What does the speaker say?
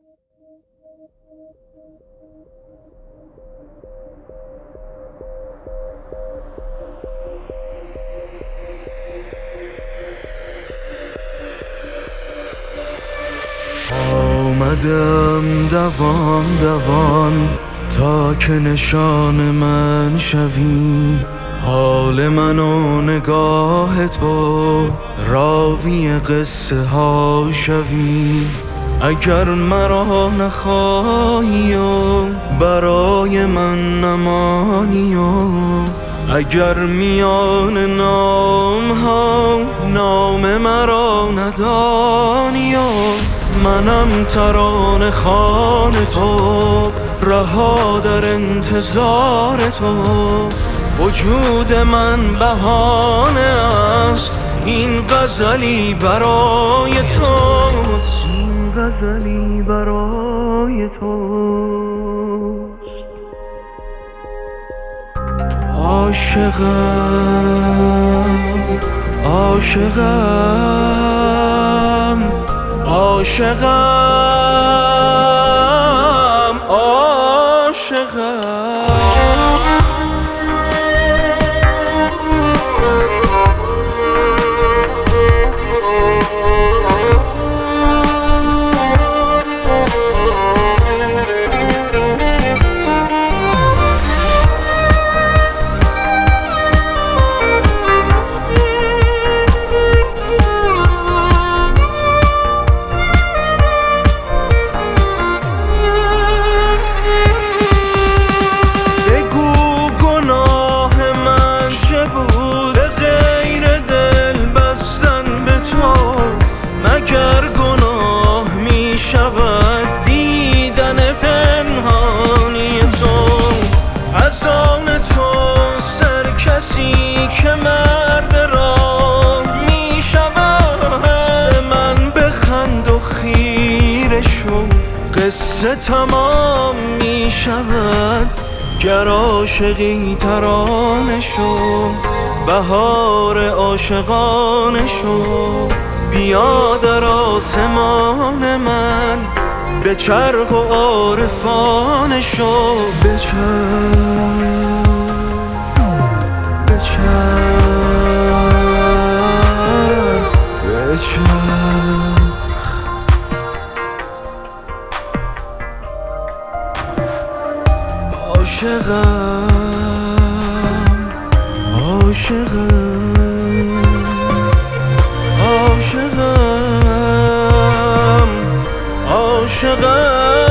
آمدم دوان دوان تا که نشان من شوی، حال من و نگاه تو راوی قصه ها شوی. اگر مرا نخواهی و برای من نمانی و اگر میان نام ها نام مرا ندانی و منم ترانه خوان تو رها در انتظار تو. وجود من بهانه است، این غزلی برای توست، این غزلی برای توست. عاشقم عاشقم عاشقم عاشقم. شود دیدن پنهانی تو از آن تو سر کسی که مرد راه می شود. من بخند و خیره شو قصه تمام می شود. گر عاشقی ترانه شو بهار عاشقانه شو. بیا در آسمان من به چرخ و عارفانه شو. بچرخ بچرخ بچرخ. عاشقم عاشقم عاشقم عاشقم.